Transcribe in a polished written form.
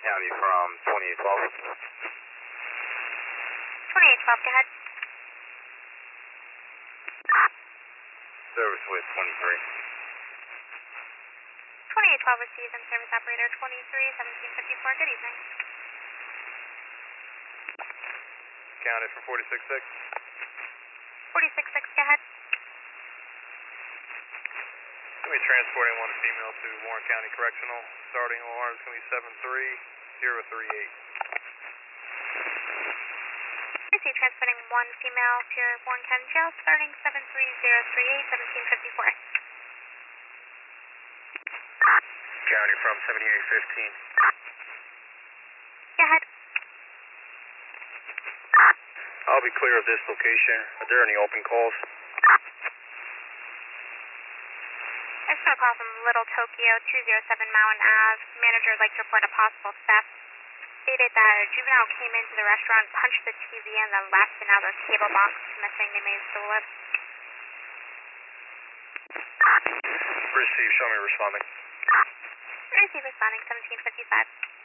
County from 2812. 2812, go ahead. Service with 23. 2812 received and service operator 231754, good evening. County from 466. 466, go ahead. Going to be transporting one female to Warren County Correctional. Starting alarm is going to be 73038. Receive transporting one female to Warren County Jail, starting 73038, 1754. County from 7815. Go ahead. I'll be clear of this location. Are there any open calls? I just got a call from Little Tokyo, 207 Mountain Ave. Manager would like to report a possible theft. Stated that a juvenile came into the restaurant, punched the TV, and then left, and now their cable box is missing. They may have stole it. Receive, show me responding. Receive responding, 1755.